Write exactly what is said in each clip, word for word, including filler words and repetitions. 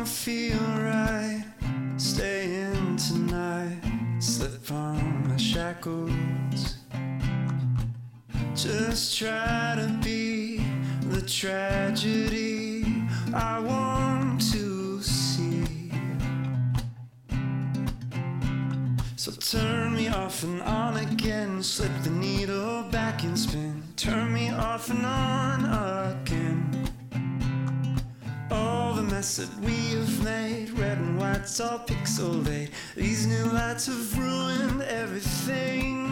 don't feel right staying tonight. Slip on my shackles. Just try to be the tragedy I want to see. So turn me off and on again. Slip the needle back and spin. Turn me off and on again. All the mess that we have made, red and white's all pixelated. These new lights have ruined everything.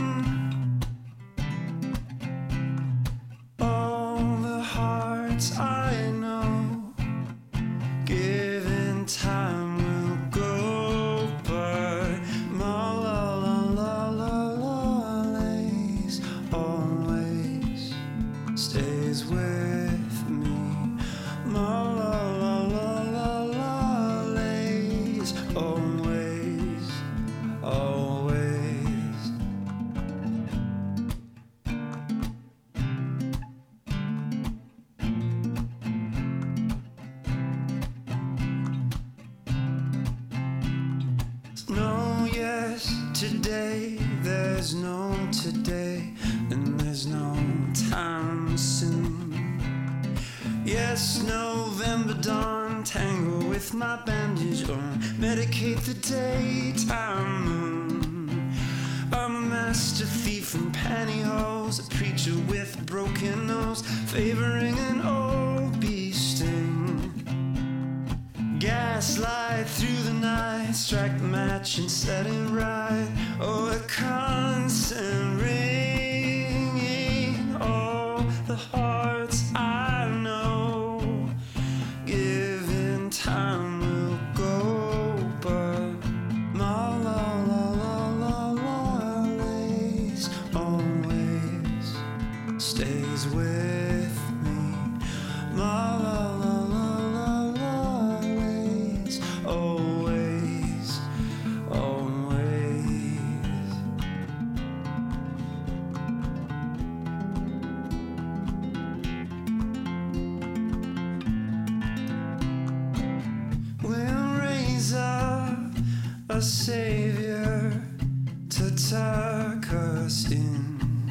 All the hearts I know, given time will go, but my la la la la la lays always stays with me. My la la la la la lays always, always. No yesterday, there's no today, and there's no time soon. Yes, November dawn, tangle with my bandage or medicate the daytime moon. I'm a master thief in pantyhose, a preacher with a broken nose, favoring an old bee sting. Gaslight through the night, strike the match and set it right. Oh, a constant ringing, all the hearts I know, given time will go, but my la la la la la lays always stays with me. My la la la la la lays always, always. We'll raise up a savior to tuck us in.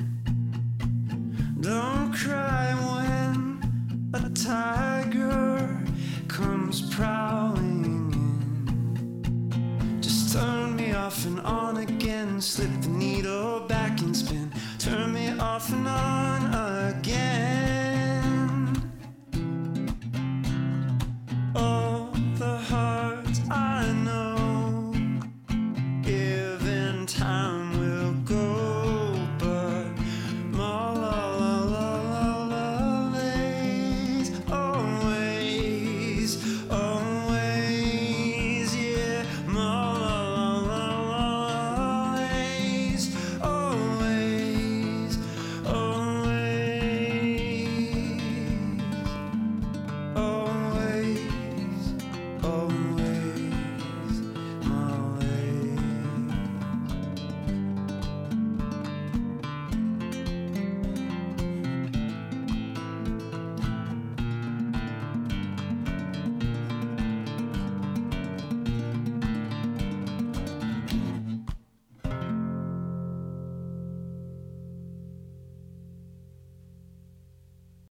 Don't cry when a tiger comes prowling in. Just turn me off and on again. Slip the needle back and spin. Turn me off and on again.